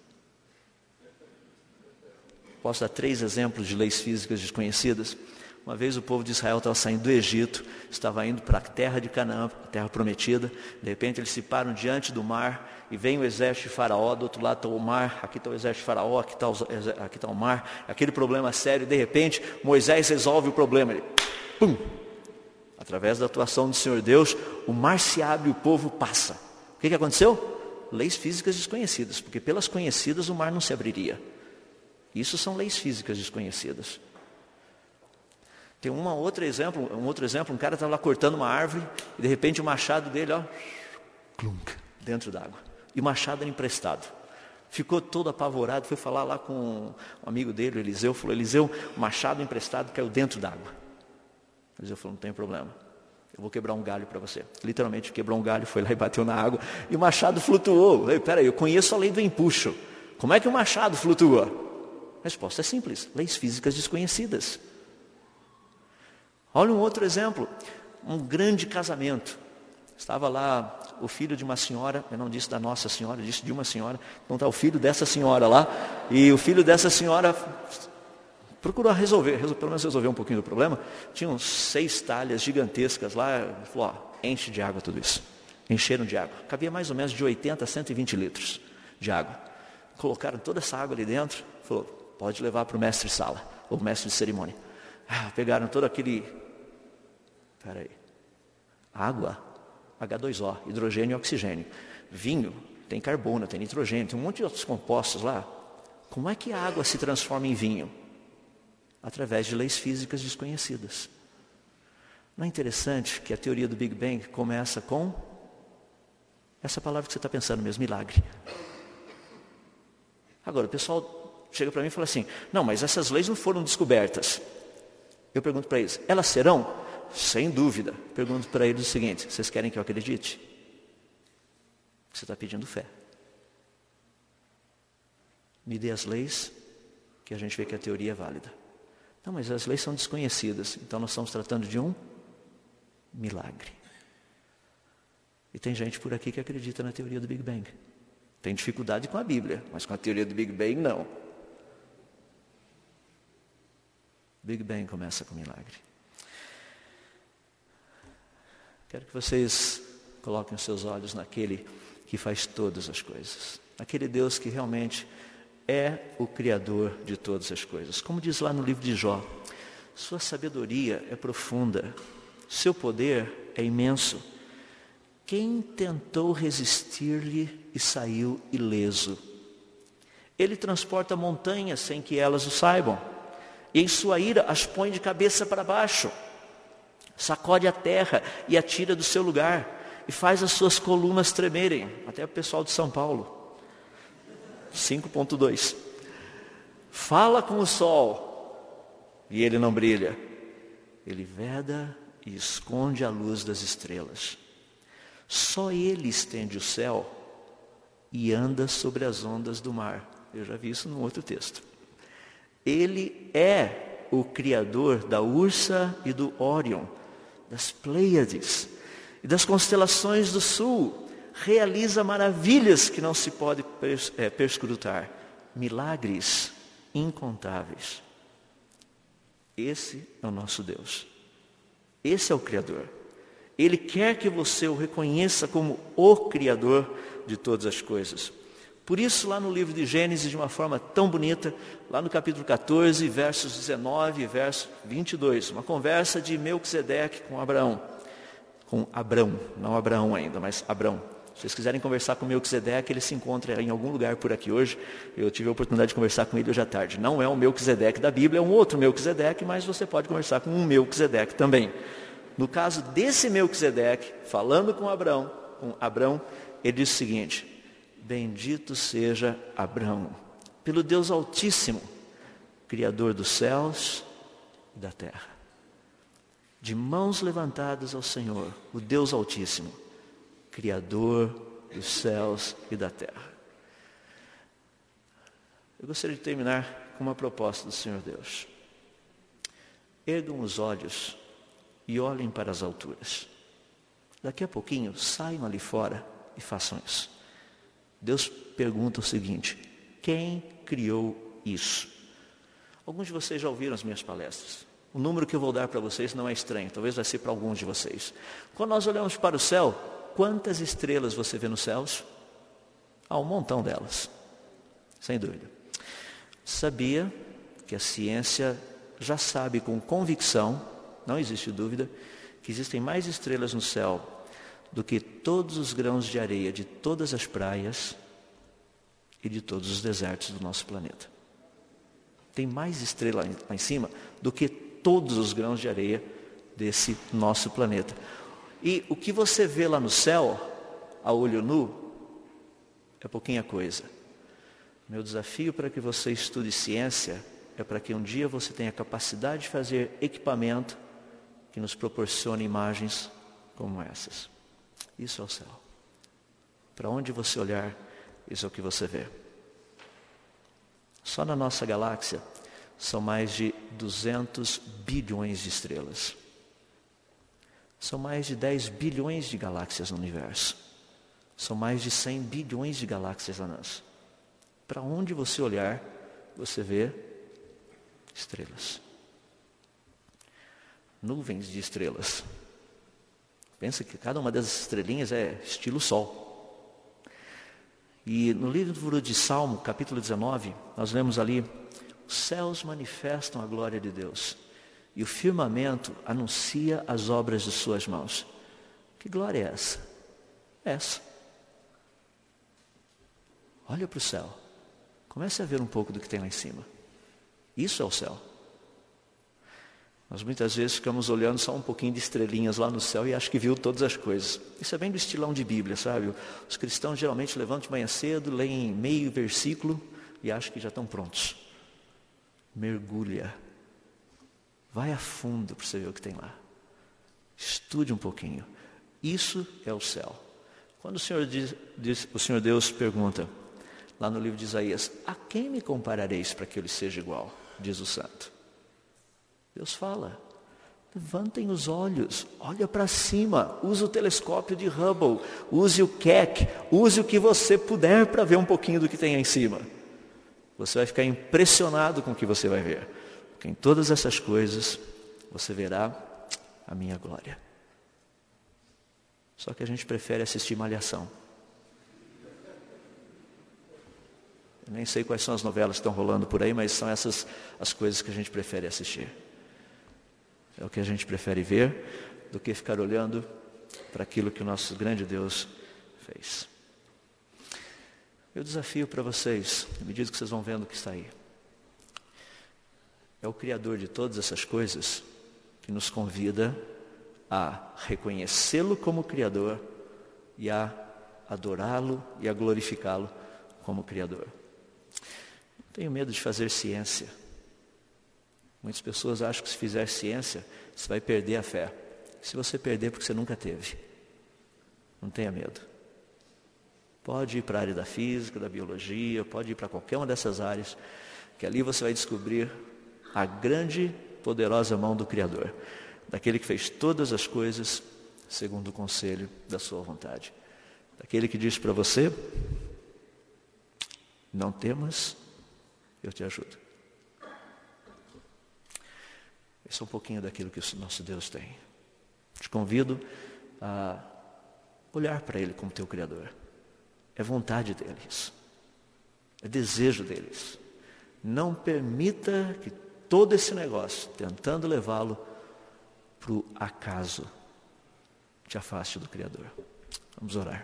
Posso dar 3 exemplos de leis físicas desconhecidas? Uma vez o povo de Israel estava saindo do Egito, estava indo para a terra de Canaã, a terra prometida. De repente eles se param diante do mar e vem o exército de Faraó, do outro lado está o mar, aqui está o exército de Faraó, aqui está o mar, aquele problema sério. De repente Moisés resolve o problema, ele, pum! Através da atuação do Senhor Deus, o mar se abre e o povo passa. O que aconteceu? Leis físicas desconhecidas, porque pelas conhecidas o mar não se abriria. Isso são leis físicas desconhecidas. Tem um outro exemplo, um cara estava lá cortando uma árvore e de repente o machado dele, clunk, dentro d'água. E o machado era emprestado. Ficou todo apavorado, foi falar lá com um amigo dele, Eliseu, falou: Eliseu, o machado emprestado caiu dentro d'água. Eliseu falou: não tem problema, eu vou quebrar um galho para você. Literalmente quebrou um galho, foi lá e bateu na água e o machado flutuou. Peraí, eu conheço a lei do empuxo. Como é que o machado flutua? A resposta é simples: leis físicas desconhecidas. Olha um outro exemplo, um grande casamento. Estava lá o filho de uma senhora, eu não disse da nossa senhora, disse de uma senhora, então está o filho dessa senhora lá, e o filho dessa senhora procurou pelo menos resolver um pouquinho do problema. Tinha uns 6 talhas gigantescas lá, falou: enche de água tudo isso. Encheram de água, cabia mais ou menos de 80 a 120 litros de água. Colocaram toda essa água ali dentro, falou: pode levar para o mestre-sala, ou mestre de cerimônia. Pegaram todo aquele... água, H2O, hidrogênio e oxigênio. Vinho, tem carbono, tem nitrogênio, tem um monte de outros compostos lá. Como é que a água se transforma em vinho? Através de leis físicas desconhecidas. Não é interessante que a teoria do Big Bang começa com essa palavra que você está pensando mesmo, milagre. Agora, o pessoal chega para mim e fala assim: não, mas essas leis não foram descobertas. Eu pergunto para eles: elas serão? Sem dúvida. Pergunto para eles o seguinte: vocês querem que eu acredite? Você está pedindo fé. Me dê as leis, que a gente vê que a teoria é válida. Não, mas as leis são desconhecidas. Então nós estamos tratando de um milagre. E tem gente por aqui que acredita na teoria do Big Bang. Tem dificuldade com a Bíblia, mas com a teoria do Big Bang não. Big Bang começa com milagre. Quero que vocês coloquem os seus olhos naquele que faz todas as coisas. Aquele Deus que realmente é o Criador de todas as coisas. Como diz lá no livro de Jó, sua sabedoria é profunda, seu poder é imenso. Quem tentou resistir-lhe e saiu ileso? Ele transporta montanhas sem que elas o saibam, e em sua ira as põe de cabeça para baixo. Sacode a terra e a tira do seu lugar, e faz as suas colunas tremerem. Até o pessoal de São Paulo. 5.2. Fala com o sol, e ele não brilha. Ele veda e esconde a luz das estrelas. Só ele estende o céu e anda sobre as ondas do mar. Eu já vi isso num outro texto. Ele é o Criador da Ursa e do Órion, das Pleiades e das constelações do sul. Realiza maravilhas que não se pode perscrutar, milagres incontáveis. Esse é o nosso Deus. Esse é o Criador. Ele quer que você o reconheça como o Criador de todas as coisas. Por isso, lá no livro de Gênesis, de uma forma tão bonita, lá no capítulo 14, versos 19 e verso 22, uma conversa de Melquisedeque com Abraão. Com Abrão, não Abraão ainda, mas Abrão. Se vocês quiserem conversar com Melquisedeque, ele se encontra em algum lugar por aqui hoje. Eu tive a oportunidade de conversar com ele hoje à tarde. Não é o Melquisedeque da Bíblia, é um outro Melquisedeque, mas você pode conversar com um Melquisedeque também. No caso desse Melquisedeque, falando com Abrão, ele diz o seguinte: bendito seja Abrão, pelo Deus Altíssimo, Criador dos céus e da terra. de mãos levantadas ao Senhor, o Deus Altíssimo, Criador dos céus e da terra. Eu gostaria de terminar com uma proposta do Senhor Deus. Ergam os olhos e olhem para as alturas. Daqui a pouquinho, saiam ali fora e façam isso. Deus pergunta o seguinte: quem criou isso? Alguns de vocês já ouviram as minhas palestras. O número que eu vou dar para vocês não é estranho, talvez vai ser para alguns de vocês. Quando nós olhamos para o céu, quantas estrelas você vê nos céus? Há um montão delas, sem dúvida. Sabia que a ciência já sabe com convicção, não existe dúvida, que existem mais estrelas no céu do que todos os grãos de areia de todas as praias e de todos os desertos do nosso planeta. Tem mais estrela lá em cima do que todos os grãos de areia desse nosso planeta. E o que você vê lá no céu, a olho nu, é pouquinha coisa. Meu desafio para que você estude ciência é para que um dia você tenha a capacidade de fazer equipamento que nos proporcione imagens como essas. Isso é o céu. Para onde você olhar, isso é o que você vê. Só na nossa galáxia são mais de 200 bilhões de estrelas. São mais de 10 bilhões de galáxias no universo. São mais de 100 bilhões de galáxias anãs. Para onde você olhar, você vê estrelas. Nuvens de estrelas. Pensa que cada uma dessas estrelinhas é estilo sol. E no livro de Salmo, capítulo 19, nós lemos ali: os céus manifestam a glória de Deus, e o firmamento anuncia as obras de suas mãos. Que glória é essa? Essa. Olha para o céu. Comece a ver um pouco do que tem lá em cima. Isso é o céu. Nós muitas vezes ficamos olhando só um pouquinho de estrelinhas lá no céu e acho que viu todas as coisas. Isso é bem do estilão de Bíblia, sabe? Os cristãos geralmente levantam de manhã cedo, leem meio versículo e acham que já estão prontos. Mergulha. Vai a fundo para você ver o que tem lá. Estude um pouquinho. Isso é o céu. Quando o Senhor Deus pergunta, lá no livro de Isaías: a quem me comparareis para que eu lhe seja igual? Diz o santo. Deus fala: levantem os olhos, olha para cima, use o telescópio de Hubble, use o Keck, use o que você puder para ver um pouquinho do que tem aí em cima. Você vai ficar impressionado com o que você vai ver, porque em todas essas coisas você verá a minha glória. Só que a gente prefere assistir Malhação. Eu nem sei quais são as novelas que estão rolando por aí, mas são essas as coisas que a gente prefere assistir. É o que a gente prefere ver do que ficar olhando para aquilo que o nosso grande Deus fez. Eu desafio para vocês, à medida que vocês vão vendo o que está aí, é o Criador de todas essas coisas que nos convida a reconhecê-lo como Criador e a adorá-lo e a glorificá-lo como Criador. Não tenho medo de fazer ciência. Muitas pessoas acham que se fizer ciência, você vai perder a fé. Se você perder, porque você nunca teve. Não tenha medo. Pode ir para a área da física, da biologia, pode ir para qualquer uma dessas áreas, que ali você vai descobrir a grande, poderosa mão do Criador, daquele que fez todas as coisas segundo o conselho da sua vontade. Daquele que diz para você: não temas, eu te ajudo. Esse é um pouquinho daquilo que o nosso Deus tem. Te convido a olhar para Ele como teu Criador. É vontade dele isso. É desejo deles. Não permita que todo esse negócio, tentando levá-lo para o acaso, te afaste do Criador. Vamos orar.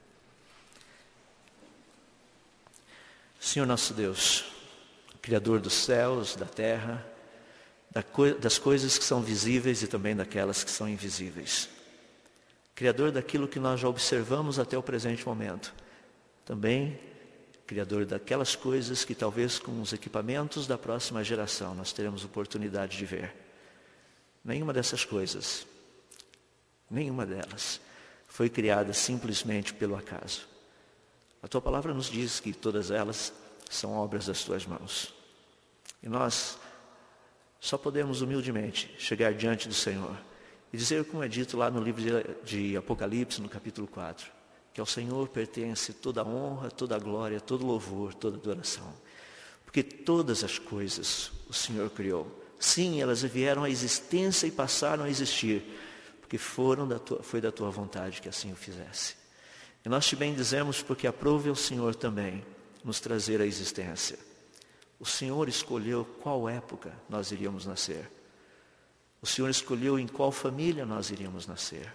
Senhor nosso Deus, Criador dos céus, da terra, das coisas que são visíveis e também daquelas que são invisíveis. Criador daquilo que nós já observamos até o presente momento. Também Criador daquelas coisas que talvez com os equipamentos da próxima geração nós teremos oportunidade de ver. Nenhuma dessas coisas, nenhuma delas foi criada simplesmente pelo acaso. A tua palavra nos diz que todas elas são obras das tuas mãos. E nós só podemos humildemente chegar diante do Senhor e dizer, como é dito lá no livro de Apocalipse, no capítulo 4, que ao Senhor pertence toda a honra, toda a glória, todo o louvor, toda a adoração. Porque todas as coisas o Senhor criou. Sim, elas vieram à existência e passaram a existir, porque foi da tua vontade que assim o fizesse. E nós te bendizemos porque aprove o Senhor também nos trazer à existência. O Senhor escolheu qual época nós iríamos nascer. O Senhor escolheu em qual família nós iríamos nascer.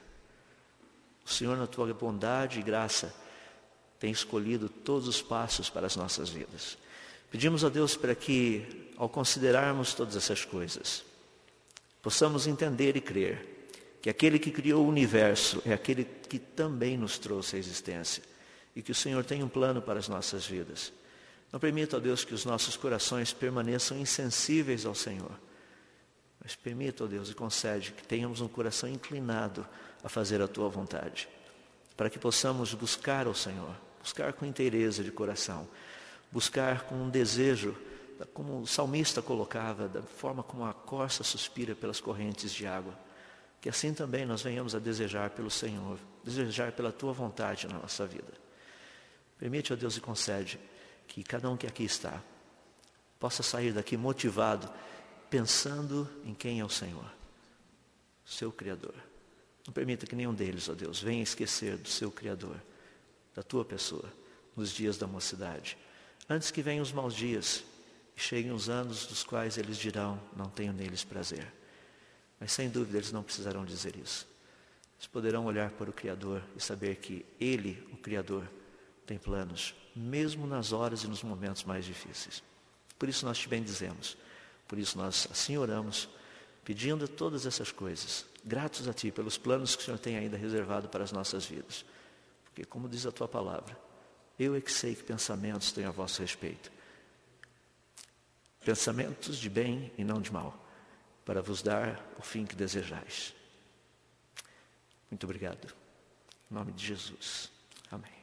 O Senhor, na tua bondade e graça, tem escolhido todos os passos para as nossas vidas. Pedimos a Deus para que, ao considerarmos todas essas coisas, possamos entender e crer que aquele que criou o universo é aquele que também nos trouxe à existência e que o Senhor tem um plano para as nossas vidas. Não permita, ó Deus, que os nossos corações permaneçam insensíveis ao Senhor, mas permita, ó Deus, e concede que tenhamos um coração inclinado a fazer a tua vontade, para que possamos buscar ao Senhor, buscar com inteireza de coração, buscar com um desejo, como o salmista colocava, da forma como a corça suspira pelas correntes de água, que assim também nós venhamos a desejar pelo Senhor, desejar pela tua vontade na nossa vida. Permite, ó Deus, e concede que cada um que aqui está possa sair daqui motivado, pensando em quem é o Senhor, seu Criador. Não permita que nenhum deles, ó Deus, venha esquecer do seu Criador, da tua pessoa, nos dias da mocidade. Antes que venham os maus dias e cheguem os anos dos quais eles dirão, não tenho neles prazer. Mas sem dúvida eles não precisarão dizer isso. Eles poderão olhar para o Criador e saber que Ele, o Criador, tem planos, mesmo nas horas e nos momentos mais difíceis. Por isso nós te bendizemos. Por isso nós assim oramos, pedindo todas essas coisas, gratos a Ti pelos planos que o Senhor tem ainda reservado para as nossas vidas. Porque como diz a Tua palavra, eu é que sei que pensamentos tenho a vosso respeito. Pensamentos de bem e não de mal, para vos dar o fim que desejais. Muito obrigado. Em nome de Jesus. Amém.